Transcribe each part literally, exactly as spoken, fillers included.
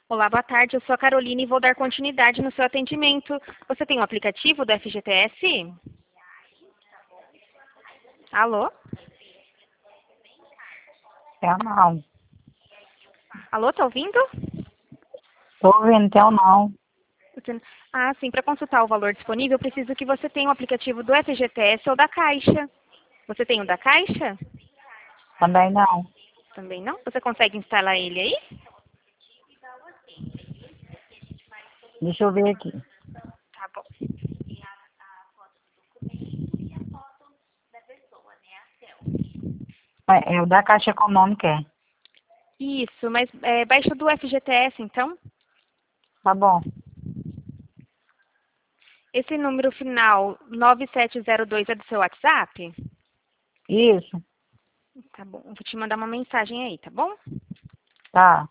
Olá, boa tarde. Eu sou a Carolina e vou dar continuidade no seu atendimento. Você tem um aplicativo do F G T S? Alô? Eu não. Alô, tá ouvindo? Tô ouvindo, teu não. Você- Ah, sim. Para consultar o valor disponível, eu preciso que você tenha o aplicativo do F G T S ou da Caixa. Você tem o da Caixa? Também não. Também não? Você consegue instalar ele aí? Deixa eu ver aqui. Tá bom. É, é o da Caixa Econômica, é. Isso, mas é, baixa do F G T S, então. Tá bom. Esse número final nove sete zero dois é do seu WhatsApp? Isso, Tá bom. Eu vou te mandar uma mensagem aí, tá bom? tá.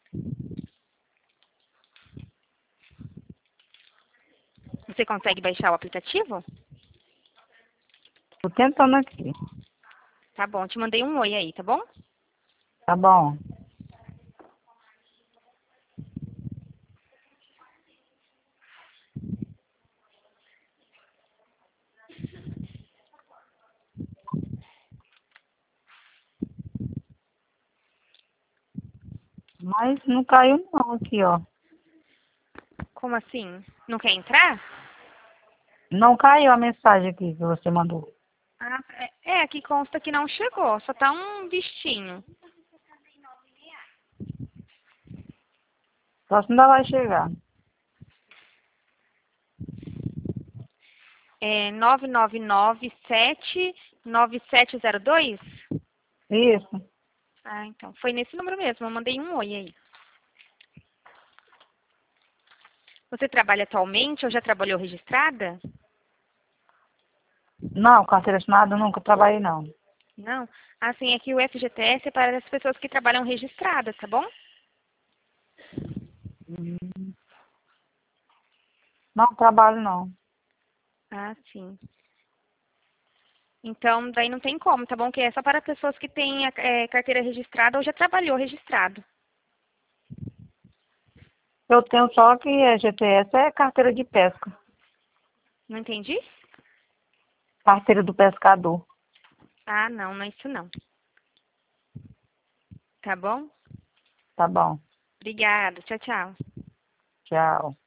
Você consegue baixar o aplicativo? Tô tentando aqui. Tá bom, te mandei um oi aí, tá bom? Tá bom. Mas não caiu não aqui, ó. Como assim? Não quer entrar? Não caiu a mensagem aqui que você mandou. Ah, é, é, aqui consta que não chegou, só tá um bichinho. Só se ainda vai chegar. É nove nove nove sete nove sete zero dois? Isso. Ah, então, foi nesse número mesmo, eu mandei um oi aí. Você trabalha atualmente ou já trabalhou registrada? Não, carteira assinada nunca trabalhei não. Não? Assim, é que o F G T S é para as pessoas que trabalham registradas, tá bom? Hum. Não trabalho não. Ah, sim. Então, daí não tem como, tá bom? Que é só para pessoas que têm é, carteira registrada ou já trabalhou registrado. Eu tenho só que a G T S é carteira de pesca. Não entendi? Carteira do pescador. Ah, não, não é isso não. Tá bom? Tá bom. Obrigada. Tchau, tchau. Tchau.